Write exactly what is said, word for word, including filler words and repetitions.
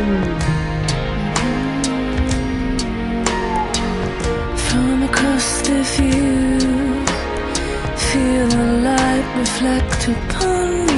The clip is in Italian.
From across the view, feel the light reflect upon me.